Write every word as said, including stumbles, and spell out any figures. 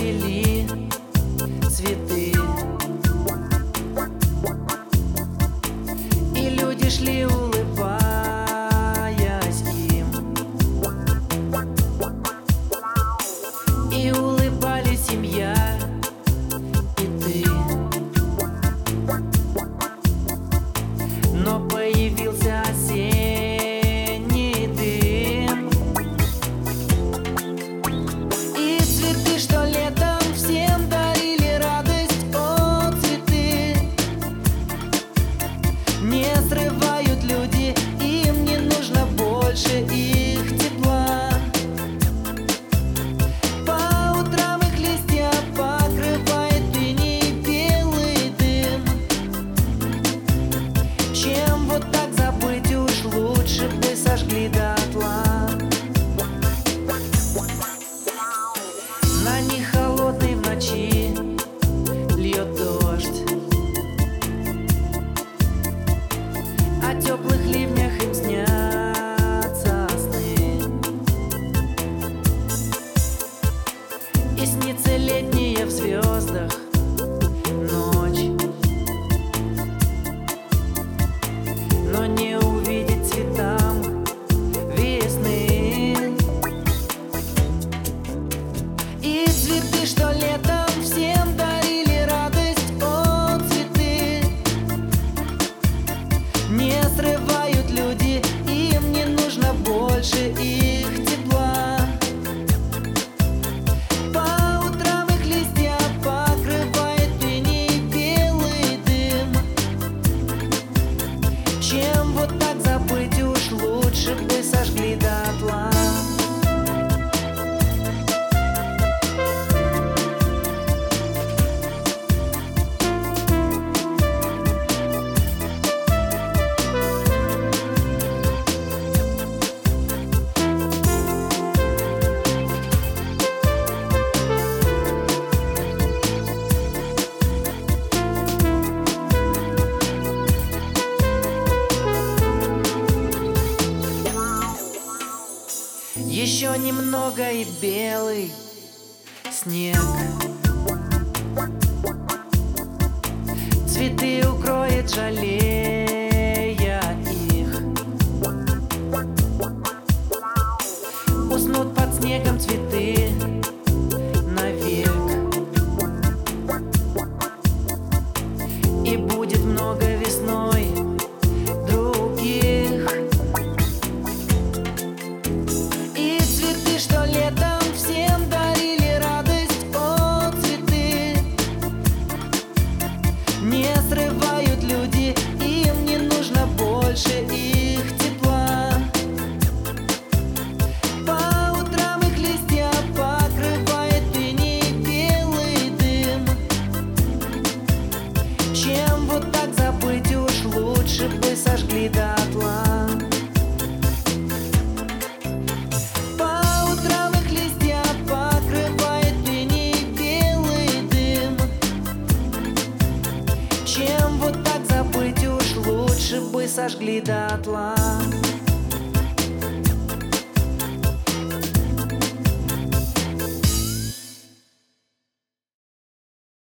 расцвели цветы, и люди шли, улыбаясь им, и улыбались семья и ты. Но появился осенний дым, и цветы, что летом всем дарили радость, о, цветы, не срывают люди, им не нужно больше их тепла. По утрам их листья покрывает иней белый дым. Чем вот так забыть уж, лучше бы сожгли дотла. На них холодный в ночи льет дождь, о теплых ливнях им снятся сны, и снится летняя в звездах ночь, но не увидеть цветам весны. И цветы, что летом всем дарили радость, о, цветы, не срывают люди, им не нужно больше их тепла. По утрам их листья покрывает иней белый дым. Чем вот так забыть уж, лучше бы сожгли дотла. Еще немного и белый снег цветы укроет, жалея их. Уснут под снегом цветы навек, и будет много весной других. И цветы, что летом всем дарили радость, о, цветы, не срывают люди, им не нужно больше их тепла. По утрам их листья покрывает иней белый дым. Чем вот так забыть уж, лучше бы сожгли дотла. По утрам их листья покрывает иней белый дым. Чем вот так забыть уж, лучше бы сожгли дотла.